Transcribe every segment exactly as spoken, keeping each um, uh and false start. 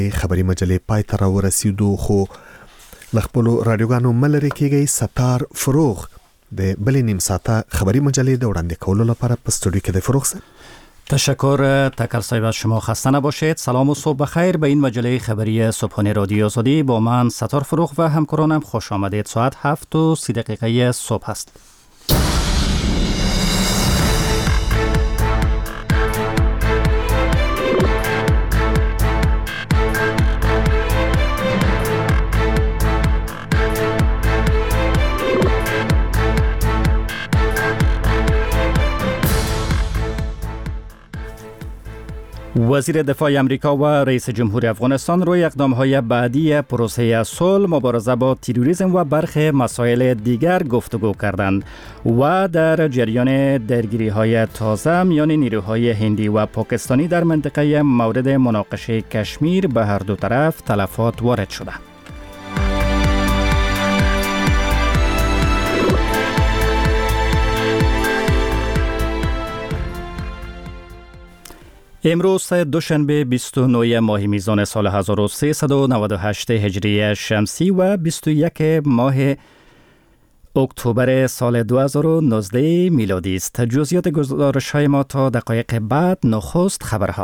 خبری مجلې پای ته راورسېدو خو له خپلو راډیوګانو مه لرې کېږئ. ستار فروغ د بلې نیم ساعته خبری مجلې د وړاندې کولو لپاره په استودیو کې د فروغ صاحب. تشکر تکل صاحب، از شما خسته نباشید. سلام و صبح بخیر به این مجله خبری صبحانه رادیو آزادی. با من ستار فروغ و همکارانم خوش آمدید. ساعت هفت و سی دقیقه صبح است. وزیر دفاع امریکا و رئیس جمهور افغانستان روی اقدام‌های بعدی پروسه صلح، مبارزه با تروریسم و برخی مسائل دیگر گفتگو کردند و در جریان درگیری‌های تازه میان نیروهای هندی و پاکستانی در منطقه مورد مناقشه کشمیر به هر دو طرف تلفات وارد شده. امروز دوشنبه بیست و نه ماه میزان سال هزار و سیصد و نود و هشت هجری شمسی و بیست و یک ماه اکتبر سال دو هزار و نوزده میلادی است. جزئیات گزارش‌های ما تا دقایق بعد. نخست خبرها.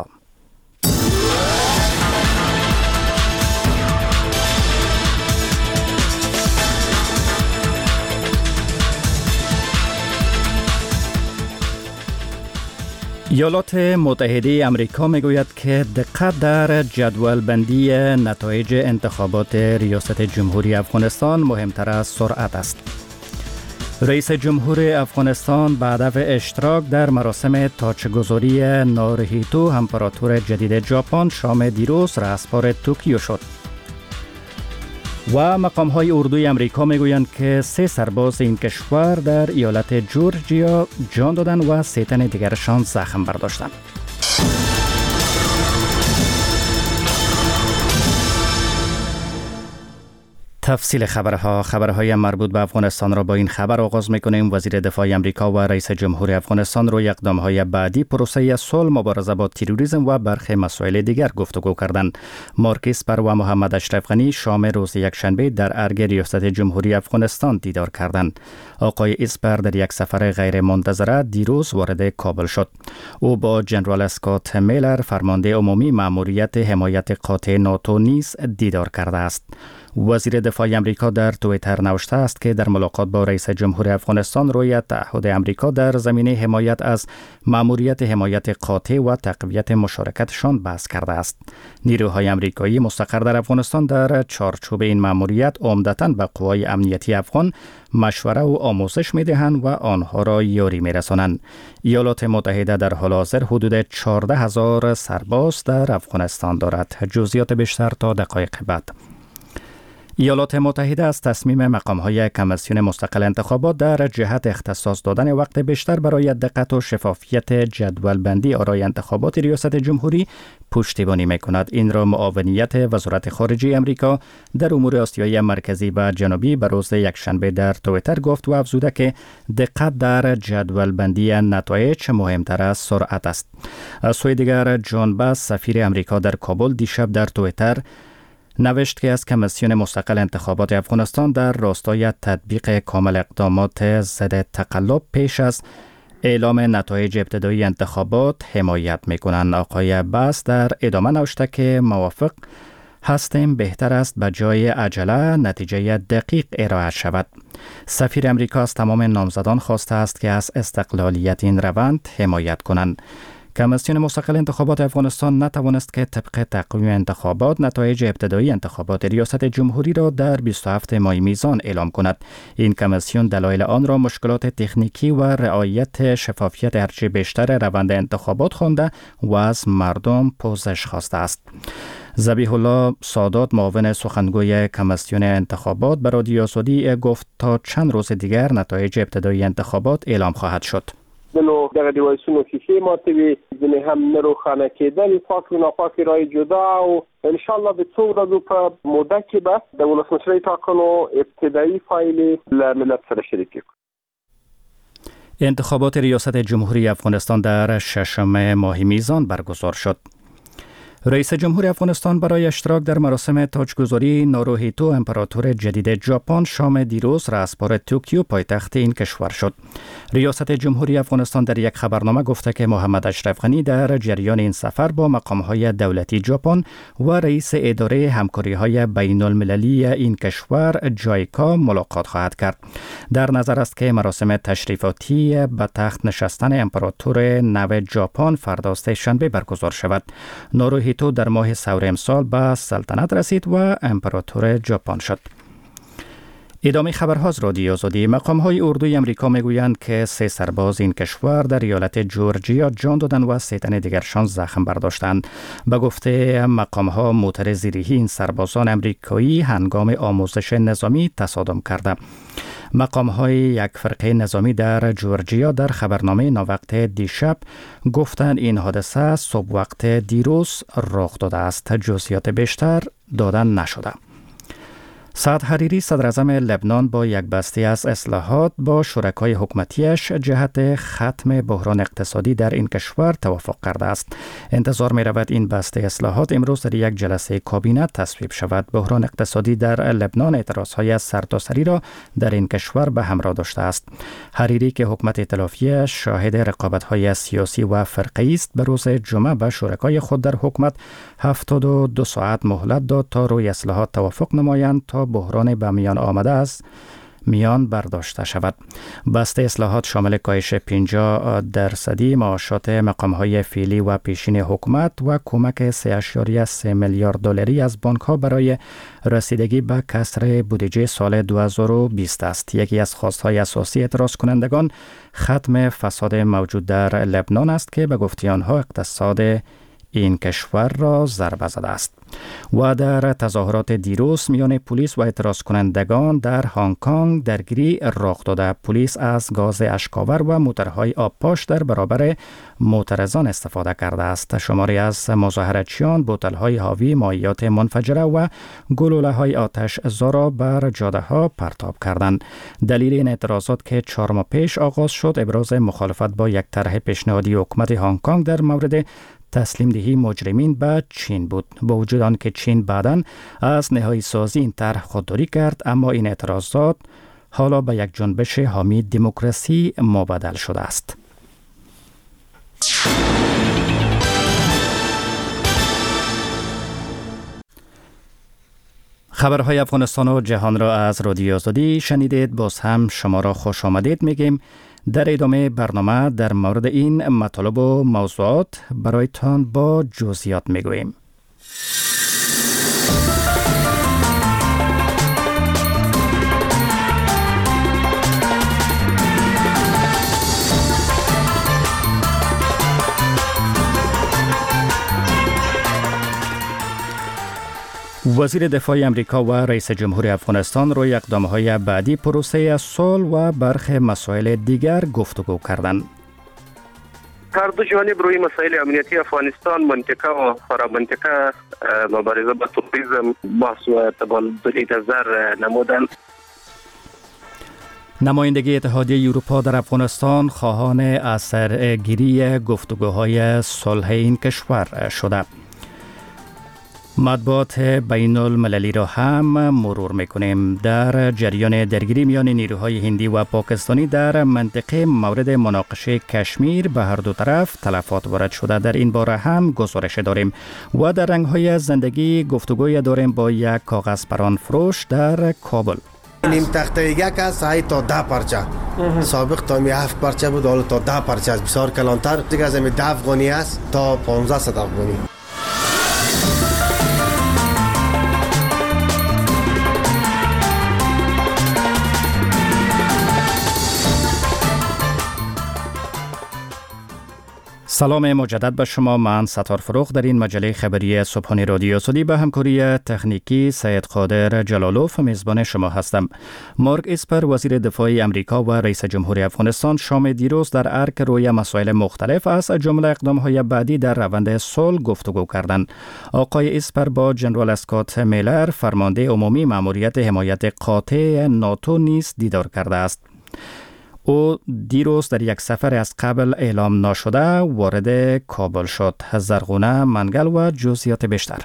ایالات متحده آمریکا میگوید که دقت در جدول بندی نتایج انتخابات ریاست جمهوری افغانستان مهمتر از سرعت است. رئیس جمهور افغانستان به هدف اشتراک در مراسم تاجگذاری ناروهیتو امپراتور جدید ژاپن شام دیروز رهسپار توکیو شد. و مقام‌های اردوی آمریکا میگویند که سه سرباز این کشور در ایالت جورجیا جان دادند و سه تن دیگرشان زخم برداشتند. تفصیل خبرها. خبرهای مربوط به افغانستان را با این خبر آغاز می‌کنیم. وزیر دفاع آمریکا و رئیس جمهور افغانستان روی اقدام‌های بعدی پروسه صلح، مبارزه با تروریسم و برخی مسائل دیگر گفتگو کردند. مارک اسپر و محمد اشرف غنی شام روز یکشنبه در ارگ ریاست جمهوری افغانستان دیدار کردند. آقای اسپر در یک سفر غیر منتظره دیروز وارد کابل شد. او با جنرال اسکات میلر فرمانده عمومی مأموریت حمایت قاطع ناتو نیز دیدار کرده است. وزیر دفاع آمریکا در توییتر نوشته است که در ملاقات با رئیس جمهور افغانستان روی تعهد آمریکا در زمینه حمایت از مأموریت حمایت قاطع و تقویت مشارکتشان بحث کرده است. نیروهای آمریکایی مستقر در افغانستان در چارچوب این مأموریت عمدتاً به قوای امنیتی افغان مشوره و آموزش می‌دهند و آنها را یاری می‌رسانند. ایالات متحده در حال حاضر حدود چهارده هزار سرباز در افغانستان دارد. جزئیات بیشتر تا دقایق بعد. ایالات متحده از تصمیم مقام‌های کمیسیون مستقل انتخابات در جهت اختصاص دادن وقت بیشتر برای دقت و شفافیت جدول بندی آرای انتخابات ریاست جمهوری پشتیبانی می‌کند. این را معاونیت وزارت خارجه آمریکا در امور آسیای مرکزی و جنوبی به روز یکشنبه در توییتر گفت و افزوده که دقت در جدول بندی نتایج مهمتر از سرعت است. از سوی دیگر جان باس سفیر آمریکا در کابل دیشب در توییتر نوشت که از کمیسیون مستقل انتخابات افغانستان در راستای تطبیق کامل اقدامات ضد تقلب پیش از اعلام نتایج ابتدایی انتخابات حمایت می‌کنند. آقای باس در ادامه نوشته که موافق هستیم بهتر است به جای عجله نتیجه دقیق ارائه شود. سفیر امریکا از تمام نامزدان خواسته است که از استقلالیت این روند حمایت کنند. کمیسیون مستقل انتخابات افغانستان نتوانست که طبق تقویم انتخابات نتایج ابتدایی انتخابات ریاست جمهوری را در بیست و هفت ماه میزان اعلام کند. این کمیسیون دلایل آن را مشکلات تکنیکی و رعایت شفافیت هرچه بیشتر روند انتخابات خوانده و از مردم پوزش خواسته است. ذبیح الله سادات معاون سخنگوی کمیسیون انتخابات به رادیو آزادی گفت تا چند روز دیگر نتایج ابتدایی انتخابات اعلام خواهد شد. نو دغه دیوایسونو کیسې ماتوي، ځینې هم نه روښانه کېدل، پاک و ناپاک رای جدا او انشاءالله به څو ورځو په موده کې به د ولسمشرۍ ټاکنو ابتدایي فایل له ملت سره شریک کړو. انتخابات ریاست جمهوری افغانستان در ششم ماه میزان برگزار شد. رئیس جمهور افغانستان برای اشتراک در مراسم تاجگذاری ناروهیتو امپراتور جدید ژاپن شام دیروز رأسپار توکیو پایتخت این کشور شد. ریاست جمهوری افغانستان در یک خبرنامه گفته که محمد اشرف غنی در جریان این سفر با مقام‌های دولتی ژاپن و رئیس اداره همکاری‌های بین المللی این کشور جایکا ملاقات خواهد کرد. در نظر است که مراسم تشریفاتی به تخت نشستن امپراتور نو ژاپن فردا سه‌شنبه برگزار شود. ناروهیتو در ماه سور امسال به سلطنت رسید و امپراتور ژاپن شد. ادامه خبرها از رادیو آزادی. مقام‌های اردوی امریکا میگویند که سه سرباز این کشور در ایالت جورجیا جان دادند و سه تن دیگرشان زخم برداشتند. به گفته مقام‌ها موتر زیریهی این سربازان امریکایی هنگام آموزش نظامی تصادم کرده. مقام‌های یک فرقه نظامی در جورجیا در خبرنامه ناوقت دیشب گفتند این حادثه صبح وقت دیروز رخ داده است. جزئیات بیشتر دادن نشده. سعد حریری صدراعظم لبنان با یک بسته از اصلاحات با شرکای حکومتیش جهت ختم بحران اقتصادی در این کشور توافق کرده است. انتظار می رود این بسته اصلاحات امروز در یک جلسه کابینه تصویب شود. بحران اقتصادی در لبنان اعتراضهای سرتاسری را در این کشور به همراه داشته است. حریری که حکومت ائتلافی شاهد رقابت‌های سیاسی و فرقه‌ای است به روز جمعه به شرکای خود در حکومت هفتاد و دو ساعت مهلت داد تا روی اصلاحات توافق نمایند تا بحران به میان آمده است میان برداشته شود. بسته اصلاحات شامل کاهش پنجاه درصدی معاشات مقام‌های فعلی و پیشین حکومت و کمک سه اشاریه سه میلیارد دلاری از بانک‌ها برای رسیدگی به کسر بودجه سال دو هزار و بیست است. یکی از خواست‌های اساسی اعتراض کنندگان ختم فساد موجود در لبنان است که به گفته آنها اقتصاد این کشور را ضربه زده است. و در تظاهرات دیروز میان پلیس و اعتراض کنندگان در هنگ کنگ درگیری رخ داده. پلیس از گاز اشک‌آور و موترهای آبپاش در برابر معترضان استفاده کرده است. شماری از مظاهراتچیان بوتل‌های حاوی مایعات منفجره و گلوله‌های آتش زا بر جاده‌ها پرتاب کردند. دلیل این اعتراضات که چهار ماه پیش آغاز شد ابراز مخالفت با یک طرح پیشنهادی حکومت هنگ کنگ در مورد تسلیم دهی مجرمین به چین بود. با وجود آن که چین بعداً از نهایی سازی این طرح خودداری کرد، اما این اعتراضات حالا به یک جنبش حامی دموکراسی مبدل شده است. خبرهای افغانستان و جهان را از رادیو آزادی شنیدید. باز هم شما را خوش آمدید میگیم. در ادامه برنامه در مورد این مطالب و موضوعات برایتان با جزئیات میگوییم. وزیر دفاع امریکا و رئیس جمهور افغانستان روی اقدام‌های بعدی پروسه صلح و برخی مسائل دیگر گفتگو کردند. هر دو جانب روی مسائل امنیتی افغانستان، منطقه و فرامنطقه، مبارزه با تروریسم بحث و تبادل نظر نمودند. نمایندگی اتحادیه اروپا در افغانستان خواهان اثرگیری گفتگوهای صلح این کشور شده. مطبوعات بین المللی را هم مرور میکنیم. در جریان درگیری میان نیروهای هندی و پاکستانی در منطقه مورد مناقشه کشمیر به هر دو طرف تلفات وارد شده. در این باره هم گزارش داریم و در رنگ‌های زندگی گفتگوی داریم با یک کاغذ پران فروش در کابل. نیم تخته یک است های تا ده پرچه، سابق تا می هفت پرچه بود، حالا تا ده پرچه است، بسیار کلانتر. دیگه از می ده افغانی است تا پانزده صد افغانی. سلام مجدد به شما. من ستار فروغ در این مجله خبری صبحانه رادیو آزادی به همکاری تکنیکی سید قادر جلالوف میزبان شما هستم. مارک اسپر وزیر دفاع امریکا و رئیس جمهور افغانستان شام دیروز در ارک روی مسائل مختلف از جمله اقدام‌های بعدی در روند صلح گفتگو کردند. آقای اسپر با جنرال اسکات میلر فرمانده عمومی مأموریت حمایت قاطع ناتو نیز دیدار کرده است. او دیروز در یک سفر از قبل اعلام نشده وارد کابل شد. زرغونه منگل و جزئیات بیشتر.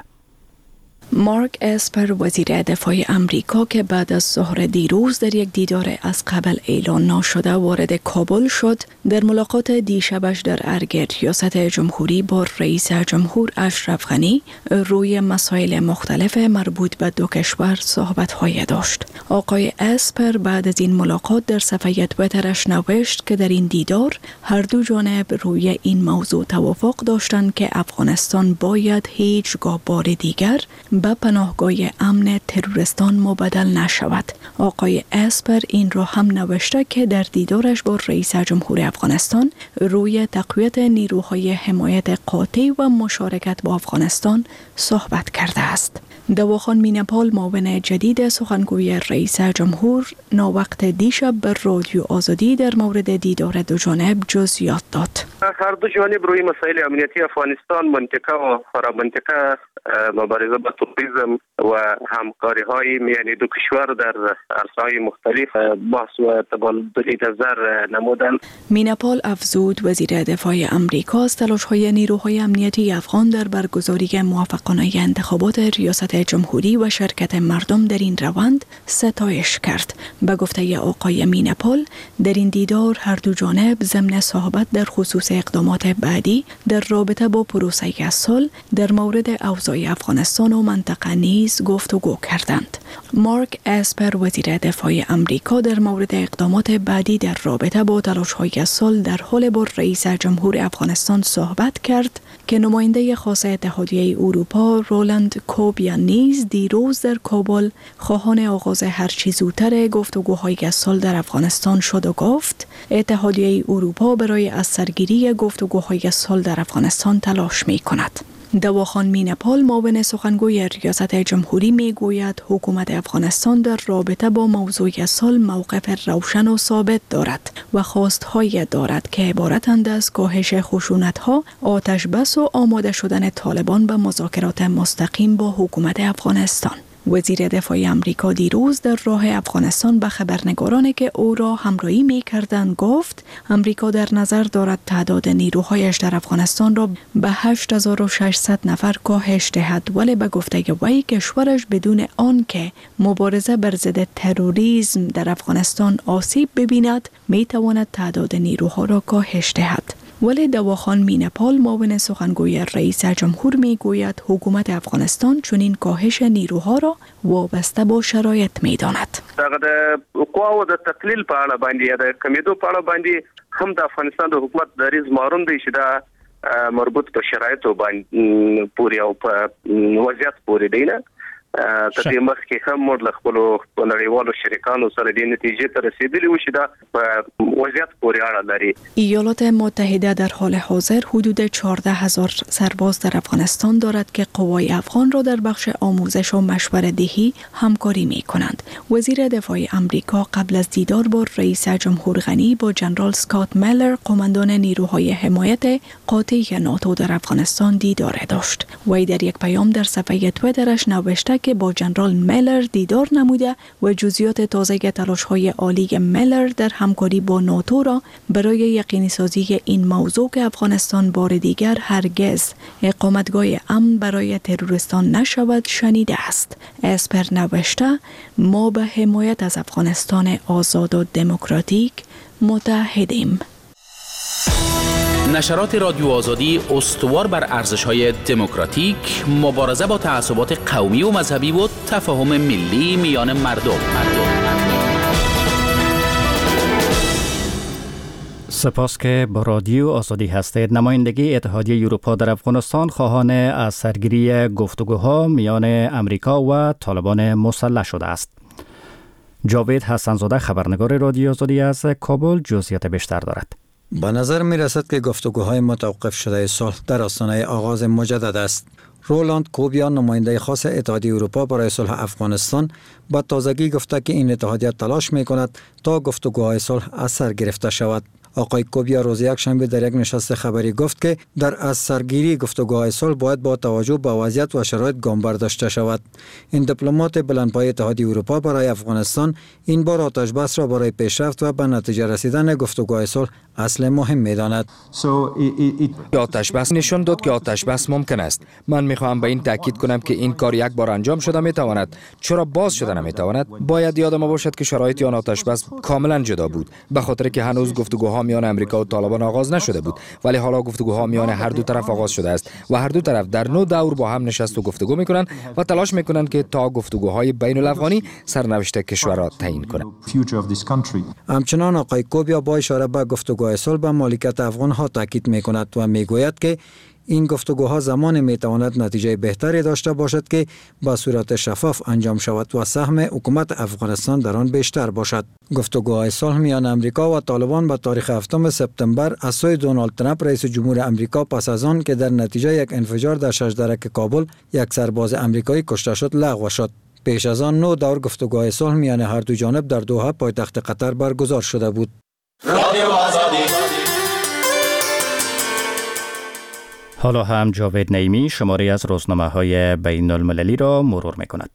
مارک اسپر وزیر دفاع امریکا که بعد از ظهر دیروز در یک دیدار از قبل اعلان نشده وارد کابل شد، در ملاقات دیشبش در ارگ ریاست جمهوری با رئیس جمهور اشرف غنی روی مسائل مختلف مربوط به دو کشور صحبت‌های داشت. آقای اسپر بعد از این ملاقات در صفحه توییترش نوشت که در این دیدار هر دو جانب روی این موضوع توافق داشتند که افغانستان باید هیچگاه بار دیگر به پناهگاه امن تروریستان مبدل نشود. آقای اسپر این را هم نوشته که در دیدارش با رئیس جمهور افغانستان روی تقویت نیروهای حمایت قاطع و مشارکت با افغانستان صحبت کرده است. دواخان مینپال معاون جدید سخنگوی رئیس جمهور ناوقت دیشب به رادیو آزادی در مورد دیدار دو جانب جزئیات داد. هر دو جانب روی مسائل امنیتی افغانستان، منطقه و فرامنطقه، مبارزه با تروریسم و همکاری های میان دو کشور در عرصه‌های مختلف بحث و تبادل نظر نمودند. مینپال افزود وزیر دفاع امریکا از تلاش‌های نیروهای امنیتی افغان در برگزاری موفقانه انتخابات ریاست جمهوری و شرکت مردم در این روند ستایش کرد. به گفته آقای مینپال، در این دیدار هر دو جانب ضمن صحبت در خصوص اقدامات بعدی در رابطه با پروسه صلح در مورد اوضاع افغانستان و منطقه نیز گفتگو کردند. مارک اسپر وزیر دفاع امریکا در مورد اقدامات بعدی در رابطه با تلاش‌های صلح در حال با رئیس جمهور افغانستان صحبت کرد که نماینده خاص اتحادیه اروپا رولند کوبیا نیز دیروز در کابل خواهان آغاز هرچی زودتر گفتگوهای صلح در افغانستان شد و گفت اتحادیه اروپا برای از سرگیری گفتگوهای صلح در افغانستان تلاش می کند. دواخان مینپال معاون سخنگوی ریاست جمهوری می گوید حکومت افغانستان در رابطه با موضوع صلح موقف روشن و ثابت دارد و خواستهای دارد که عبارتند از کاهش خشونت‌ها، آتش بس و آماده شدن طالبان به مذاکرات مستقیم با حکومت افغانستان. وزیر دفاع امریکا دیروز در راه افغانستان به خبرنگارانی که او را همراهی می کردند گفت امریکا در نظر دارد تعداد نیروهایش در افغانستان را به هشت هزار و ششصد نفر کاهش دهد، ولی به گفته وی کشورش بدون آن که مبارزه بر ضد تروریسم در افغانستان آسیب ببیند می تواند تعداد نیروها را کاهش دهد. ولی دواخان مینپال معاون سخنگوی رئیس جمهور می گوید حکومت افغانستان چنین کاهش نیروها را وابسته با شرایط می داند. دغه قواو د تقلیل په اړه باندې یا د کمیدو په اړه باندې هم د افغانستان د حکومت دریز مارون دی چې دا مربوط په شرایطو باندې پوری او په وضعیت پوری دی نه تدې مخکې هم موږ له خپلو نړیوالو شریکانو سره د نتیجې ته رسیدلی و چې دا په وضعیت پورې اړه لري. ایالات متحده در حال حاضر حدود چهارده هزار سرباز در افغانستان دارد که قوای افغان را در بخش آموزش و مشورت دهی همکاری می کنند. وزیر دفاع امریکا قبل از دیدار با رئیس جمهور غنی با جنرال سکات میلر قماندان نیروهای حمایت قاطع ناتو در افغانستان دیدار داشت. وی در یک پیام در صفحه توییترش نوشته که با جنرال میلر دیدار نموده و جزئیات تازه تلاش‌های عالی میلر در همکاری با ناتو را برای یقینی سازی این موضوع که افغانستان بار دیگر هرگز اقامتگاه امن برای تروریستان نشود شنیده است. اسپر نوشته ما به حمایت از افغانستان آزاد و دموکراتیک متحدیم. نشرات رادیو آزادی استوار بر ارزش‌های دموکراتیک، مبارزه با تعصبات قومی و مذهبی و تفاهم ملی میان مردم. مردم. سپاس که با رادیو آزادی هستید. نمایندگی اتحادیه اروپا در افغانستان خواهان از سرگیری گفتگوها میان امریکا و طالبان مسلح شده است. جاوید حسن‌زاده خبرنگار رادیو آزادی از کابل جزئیات بیشتر دارد. به نظر می رسد که گفتگوهای متوقف شده صلح در آستانه آغاز مجدد است. رولاند کوبیا نماینده خاص اتحادیه اروپا برای صلح افغانستان با تازگی گفته که این اتحادیه تلاش می کند تا گفتگوهای صلح از سر گرفته شود. آقای کوبیا روز یکشنبه در یک نشست خبری گفت که در از سرگیری گفتگوهای صلح باید با توجه به وضعیت و شرایط گام برداشته شود. این دیپلمات بلندپایه اتحادیه اروپا برای افغانستان این بار آتش بس را برای پیشرفت و به نتیجه رسیدن گفتگوهای صلح اصل مهم می‌داند. آتش بس نشان داد که آتش بس ممکن است. من می‌خواهم به این تاکید کنم که این کار یک بار انجام شده می‌تواند. چرا باز شده نمی‌تواند؟ باید یادم باشد که شرایط آن آتش بس کاملا جدا بود، به خاطر که هنوز گفتگوها میان امریکا و طالبان آغاز نشده بود، ولی حالا گفتگوها میان هر دو طرف آغاز شده است و هر دو طرف در نو دور با هم نشست و گفتگو می‌کنند و تلاش می‌کنند که تا گفتگوهای بین‌الافغانی سرنوشت کشور را تعیین کنند. همچنان آقای کوبیا با اشاره به گفتگوهای صلح به مالکیت افغان‌ها تاکید می‌کند و می‌گوید که این گفتگوها زمان می‌تواند نتیجه بهتری داشته باشد که با صورت شفاف انجام شود و سهم حکومت افغانستان در آن بیشتر باشد. گفتگوهای صلح میان امریکا و طالبان به تاریخ هفتم سپتامبر از سوی دونالد ترامپ رئیس جمهور امریکا پس از آن که در نتیجه یک انفجار در شجرک کابل یک سرباز امریکایی کشته شد لغو شد. پیش از آن نو دور گفتگوهای صلح میان هر دو جانب در دوحه پایتخت قطر برگزار شده بود. حالا هم جاوید نعیمی شماری از روزنامه‌های بین المللی را مرور می‌کند.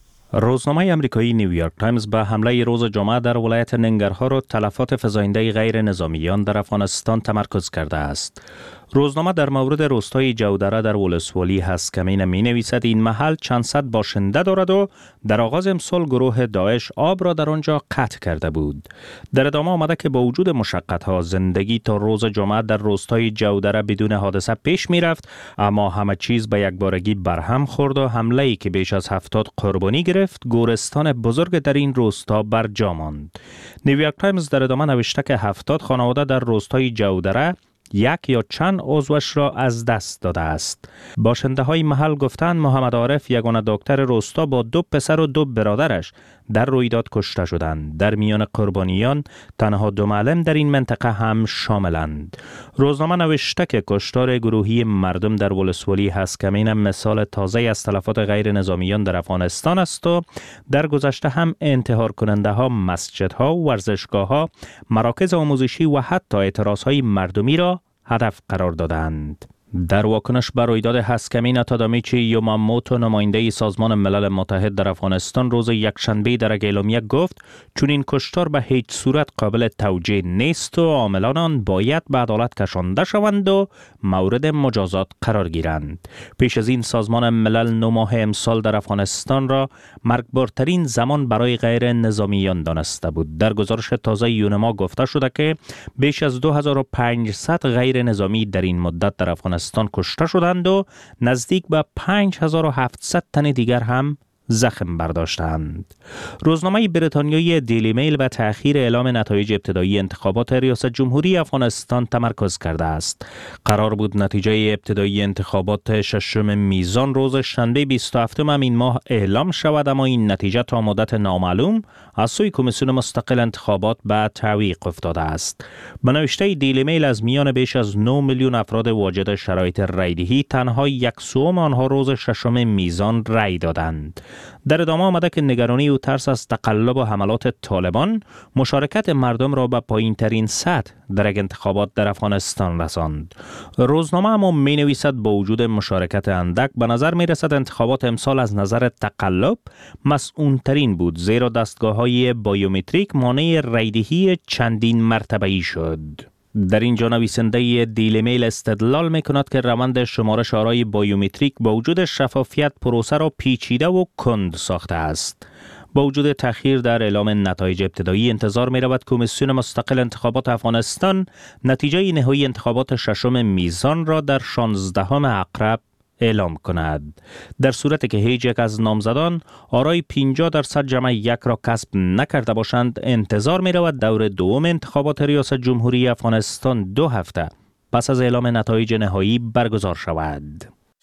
روزنامه آمریکایی نیویورک تایمز به حمله روز جمعه در ولایت ننگرهار و تلفات فزاینده غیر نظامیان در افغانستان تمرکز کرده است. روزنامه در مورد روستای جودره در ولسوالی هسکمین می نویسد این محل چند صد باشنده دارد و در آغاز امسال گروه داعش آب را در آنجا قطع کرده بود. در ادامه آمده که با وجود مشقت‌ها زندگی تا روز جمعه در روستای جودره بدون حادثه پیش می رفت، اما همه چیز به یک بارگی برهم خورد و حمله‌ای که بیش از هفتاد قربانی گرفت گورستان بزرگ در این روستا بر جا ماند. نیویورک تایمز در ادامه نوشته که هفتاد خانواده در روستای جودره یک یا چند عضوش را از دست داده است. باشنده های محل گفتند محمد عارف یگانه دکتر روستا با دو پسر و دو برادرش در رویداد کشته شدند. در میان قربانیان تنها دو معلم در این منطقه هم شاملند. روزنامه نوشته که کشتار گروهی مردم در ولسوالی هسکمین مثال تازه از تلفات غیر نظامیان در افغانستان است و در گذشته هم انتحار کننده ها مسجدها، ورزشگاه ها، مراکز آموزشی و حتی اعتراض های مردمی را هدف قرار دادند. در واکنش بر رویداد هسکمین تادامیچی یوماموتو نماینده سازمان ملل متحد در افغانستان روز یکشنبه در یک اعلامیه گفت چون این کشتار به هیچ صورت قابل توجیه نیست و عاملان آن باید به عدالت کشانده شوند و مورد مجازات قرار گیرند. پیش از این سازمان ملل نه ماه امسال در افغانستان را مرگبارترین زمان برای غیر نظامیان دانسته بود. در گزارش تازه یونما گفته شده که بیش از دو هزار و پانصد غیر نظامی در این مدت در افغانستان کشته شدند و نزدیک به پنج هزار و هفتصد تن دیگر هم زخم برداشتند. روزنامه بریتانیایی دیلی میل به تأخیر اعلام نتایج ابتدایی انتخابات ریاست جمهوری افغانستان تمرکز کرده است. قرار بود نتیجه ابتدایی انتخابات ششم میزان روز شنبه بیست و هفتم این ماه اعلام شود، اما این نتیجه تا مدت نامعلوم از سوی کمیسیون مستقل انتخابات به تعویق افتاده است. به نوشته دیلی میل از میان بیش از نه میلیون افراد واجد شرایط رایدهی تنها یک سوم آنها روز ششم میزان رای دادند. در ادامه آمده که نگرانی و ترس از تقلب و حملات طالبان مشارکت مردم را به پایین ترین سطح در یک انتخابات در افغانستان رساند. روزنامه اما می نویسد با وجود مشارکت اندک به نظر می رسد انتخابات امسال از نظر تقلب مسئول ترین بود، زیرا دستگاه های بایومتریک مانع رایدهی چندین مرتبه‌ای شد. در اینجا نویسنده دیلی میل استدلال می کند که روند شمارش آرای بایومتریک با وجود شفافیت پروسه را پیچیده و کند ساخته است. با وجود تأخیر در اعلام نتایج ابتدایی انتظار می رود کمیسیون مستقل انتخابات افغانستان نتیجه نهایی انتخابات ششم میزان را در شانزدهم عقرب اعلام کند. در صورتی که هیچ یک از نامزدان آرای پنجاه درصد جمع یک را کسب نکرده باشند، انتظار می رود دور دوم انتخابات ریاست جمهوری افغانستان دو هفته پس از اعلام نتایج نهایی برگزار شود.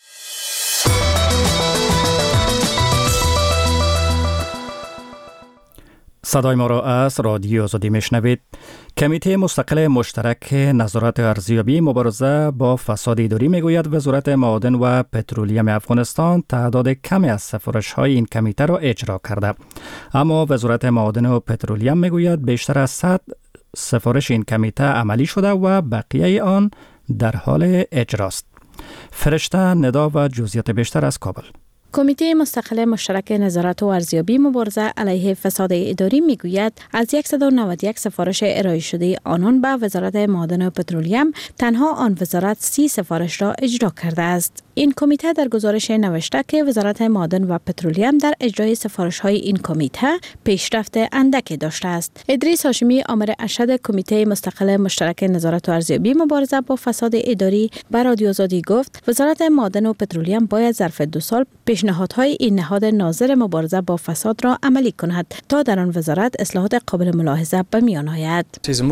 صدای ما را از رادیو آزادی میشنوید. کمیته مستقل مشترک نظارت ارزیابی مبارزه با فساد اداری میگوید وزارت معادن و پترولیم افغانستان تعداد کمی از سفارش‌های این کمیته را اجرا کرده، اما وزارت معادن و پترولیم میگوید بیشتر از صد سفارش این کمیته عملی شده و بقیه آن در حال اجراست. فرشته ندا و جزئیات بیشتر از کابل. کمیته مستقل مشترک نظارت و ارزیابی مبارزه علیه فساد اداری میگوید از صد و نود و یک سفارش ارائه شده آنان به وزارت معادن و پترولیم تنها آن وزارت سی سفارش را اجرا کرده است. این کمیته در گزارش نوشته که وزارت معادن و پترولیم در اجرای سفارش‌های این کمیته پیشرفت اندکی داشته است. ادریس هاشمی آمر ارشد کمیته مستقل مشترک نظارت و ارزیابی مبارزه با فساد اداری به رادیو آزادی گفت وزارت معادن و پترولیم باید ظرف دو سال پیشنهادهای این نهاد ناظر مبارزه با فساد را عملی کند تا در آن وزارت اصلاحات قابل ملاحظه به میان آید.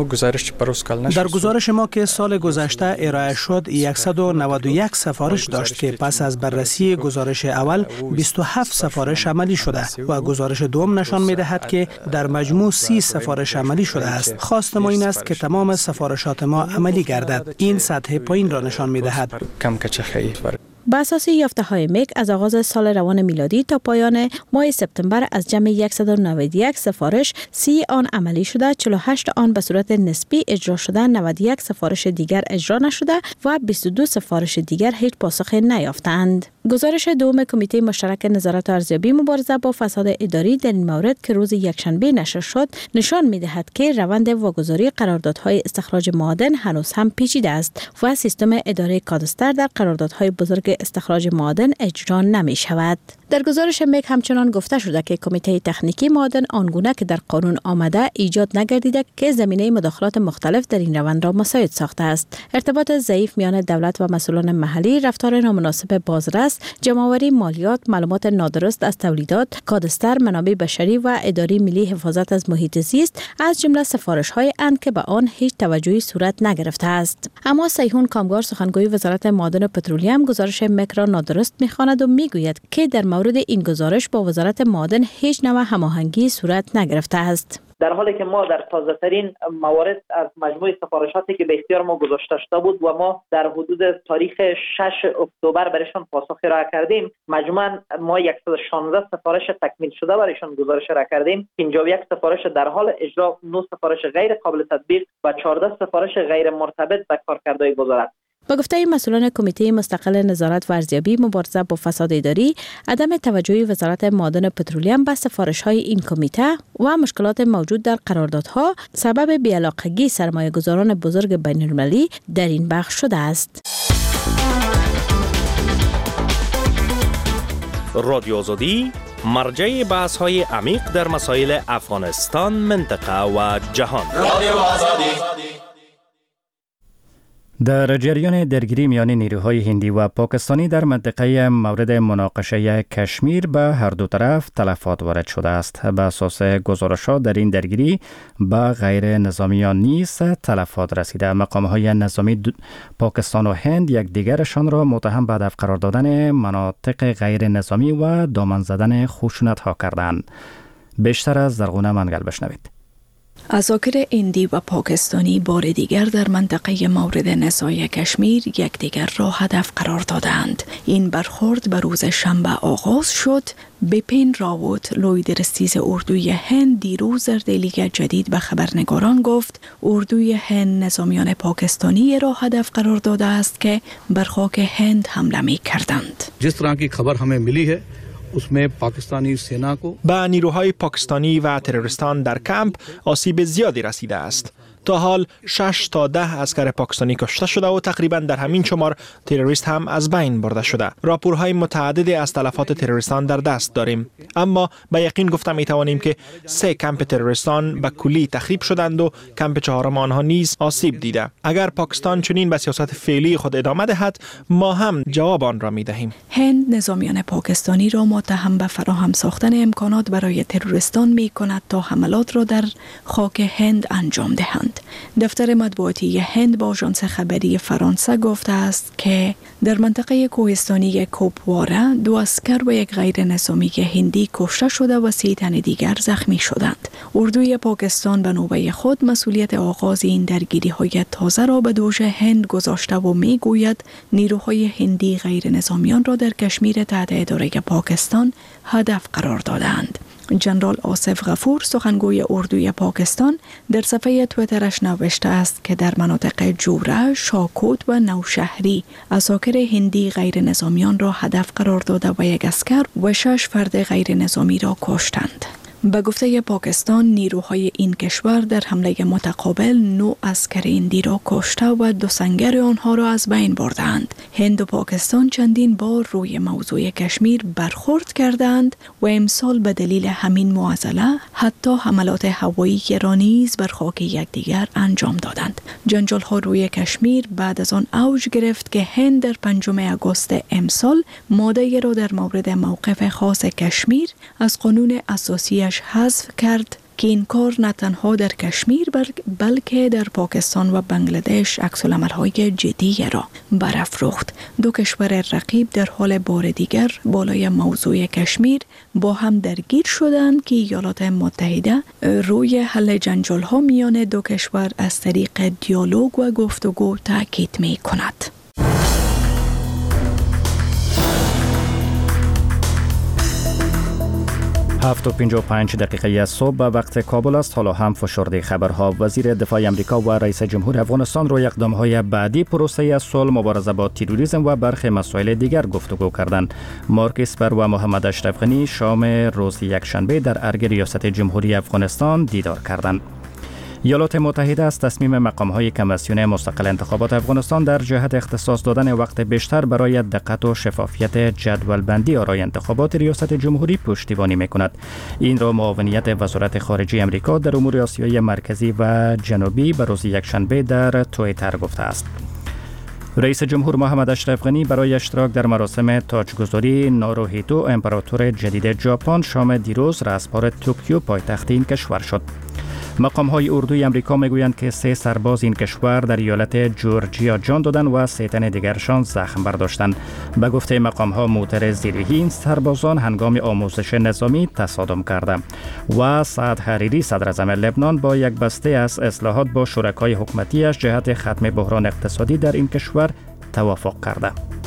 در گزارش ما که سال گذشته ارائه شد صد و نود و یک سفارش داشت که پس از بررسی گزارش اول بیست و هفت سفارش عملی شده و گزارش دوم نشان می‌دهد که در مجموع سی سفارش عملی شده است. خواست ما این است که تمام سفارشات ما عملی گردد. این سطح پایین را نشان می‌دهد. بر اساس یافته‌های مک از آغاز سال روان میلادی تا پایان ماه سپتامبر از جمع صد و نود و یک سفارش سی آن عملی شده، چهل و هشت آن به صورت نسبی اجرا شده، نود و یک سفارش دیگر اجرا نشده و بیست و دو سفارش دیگر هیچ پاسخ نیافتند. گزارش دوم کمیته مشترک نظارت و ارزیابی مبارزه با فساد اداری در این مورد که روز یکشنبه نشر شد نشان می‌دهد که روند واگذاری قراردادهای استخراج معادن هنوز هم پیچیده است و سیستم اداره کادستر در قراردادهای بزرگ استخراج معادن اجرا نمی شود. در گزارش مک همچنان گفته شده که کمیته تکنیکی معادن آنگونه که در قانون آمده ایجاد نگردیده که زمینه مداخلات مختلف در این روند را مساعد ساخته است. ارتباط ضعیف میان دولت و مسئولان محلی، رفتار نامناسب بازرس، جمع‌آوری مالیات، معلومات نادرست از تولیدات، کادستر، منابع بشری و اداره ملی حفاظت از محیط زیست از جمله سفارش‌های اند که به آن هیچ توجهی صورت نگرفته است. اما سیحون کامگار سخنگوی وزارت معادن و پترولیم گزارش مک را نادرست می‌خواند و میگوید که در مورد این گزارش با وزارت معادن هیچ نوع هماهنگی صورت نگرفته است. در حالی که ما در تازه ترین موارد از مجموع سفارشاتی که به اختیار ما گذاشته شده بود و ما در حدود تاریخ شش اکتبر برایشان پاسخ ارائه کردیم، مجموعاً ما صد و شانزده سفارش تکمیل شده برایشان گزارش ارائه کردیم، پنجاه و یک سفارش در حال اجرا، نه سفارش غیر قابل تطبیق و چهارده سفارش غیر مرتبط به کارکردهای وزارت. با گفته مسئولان کمیته مستقل نظارت و ارزیابی مبارزه با فساد اداری، عدم توجه وزارت معادن و پترولیم به سفارش‌های این کمیته و مشکلات موجود در قراردادها سبب بی‌علاقگی سرمایه‌گذاران بزرگ بین‌المللی در این بخش شده است. رادیو آزادی مرجع بحث‌های عمیق در مسائل افغانستان، منطقه و جهان. رادیو آزادی. در جریان درگیری میان نیروهای هندی و پاکستانی در منطقه مورد مناقشه کشمیر به هر دو طرف تلفات وارد شده است. به اساس گزارشات در این درگیری به غیر نظامیان نیز تلفات رسیده. مقام‌های نظامی پاکستان و هند یک دیگرشان را متهم به هدف قرار دادن مناطق غیر نظامی و دامن زدن خشونت‌ها کردند. بیشتر از زرغونه منگل بشنوید. عساکر هندی و پاکستانی بار دیگر در منطقه مورد نزاع کشمیر یکدیگر را هدف قرار دادند. این برخورد به روز شنبه آغاز شد. بپین راوت لویدرستیز اردوی هند دیروز در دهلی جدید به خبرنگاران گفت اردوی هند نظامیان پاکستانی را هدف قرار داده است که بر خاک هند حمله می کردند. جس طرح کی خبر हमें मिली है उसमें पाकिस्तानी सेना को به نیروهای پاکستانی و تروریستان در کمپ آسیب زیادی رسیده است. تا حال شش تا ده اسکر پاکستانی کشته شده و تقریبا در همین شمار تروریست هم از بین برده شده. راپورهای متعددی از تلفات تروریستان در دست داریم، اما به یقین گفته می توانیم که سه کمپ تروریستان به کلی تخریب شدند و کمپ چهارم آنها نیز آسیب دیده. اگر پاکستان چنین به سیاست فعلی خود ادامه دهد، ما هم جواب آن را می دهیم. هند نظامیان پاکستانی را متهم به فراهم ساختن امکانات برای تروریستان می کند تا حملات را در خاک هند انجام دهند. دفتر مطبوعاتی هند با آژانس خبری فرانسه گفته است که در منطقه کوهستانی کوپوارا دو اسکر و یک غیر نظامی هندی کشته شده و سی تن دیگر زخمی شدند. اردوی پاکستان به نوبه خود مسئولیت آغاز این درگیری‌های تازه را به دوش هند گذاشته و میگوید نیروهای هندی غیر نظامیان را در کشمیر تحت اداره پاکستان هدف قرار دادند. جنرال آصف غفور سخنگوی اردوی پاکستان در صفحه تویترش نوشته است که در مناطق جوره، شاکوت و نوشهری عساکر هندی غیر نظامیان را هدف قرار داده و یک عسکر و شش فرد غیر نظامی را کشتند. به گفته پاکستان نیروهای این کشور در حمله متقابل نو عسکر هندی را کشته و دو سنگر آنها را از بین بردند. هند و پاکستان چندین بار روی موضوع کشمیر برخورد کردند و امسال به دلیل همین معضله حتی حملات هوایی را نیز بر خاک یکدیگر انجام دادند. جنجال ها روی کشمیر بعد از آن اوج گرفت که هند در پنجم آگوست امسال ماده را در مورد موقف خاص کشمیر از قانون اساسی حذف کرد که این کار نه تنها در کشمیر بلکه در پاکستان و بنگلادش عکس‌العمل‌های جدی را برافروخت. دو کشور رقیب در حال بار دیگر بالای موضوع کشمیر با هم درگیر شدند که ایالات متحده روی حل جنجال‌ها میان دو کشور از طریق دیالوگ و گفتگو تاکید می‌کند. هفت و پنجاه و پنج دقیقه از صبح به وقت کابل است. حالا هم فشرده خبرها. وزیر دفاع امریکا و رئیس جمهور افغانستان روی اقدام‌های بعدی پروسه صلح، مبارزه با تروریسم و برخی مسائل دیگر گفتگو کردند. مارک اسپر و محمد اشرف غنی شام روز یکشنبه در ارگ ریاست جمهوری افغانستان دیدار کردند. ایالات متحده از تصمیم مقام‌های کمیسیون مستقل انتخابات افغانستان در جهت اختصاص دادن وقت بیشتر برای دقت و شفافیت جدولبندی آرای انتخابات ریاست جمهوری پشتیبانی می‌کند. این را معاونیت وزارت خارجه آمریکا در امور آسیای مرکزی و جنوبی به روز یکشنبه در توییتر گفته است. رئیس جمهور محمد اشرف غنی برای اشتراک در مراسم تاجگذاری ناروهیتو امپراتور جدید ژاپن شام دیروز رسپار توکیو پایتخت این کشور شد. مقام‌های اردوی آمریکا میگویند که سه سرباز این کشور در ایالت جورجیا جان دادند و سه تن دیگرشان زخم برداشتند. به گفته مقام‌ها موتر زیرهی این سربازان هنگام آموزش نظامی تصادم کرده و سعد حریری صدر اعظم لبنان با یک بسته از اصلاحات با شرکای حکومتیش جهت ختم بحران اقتصادی در این کشور توافق کرده.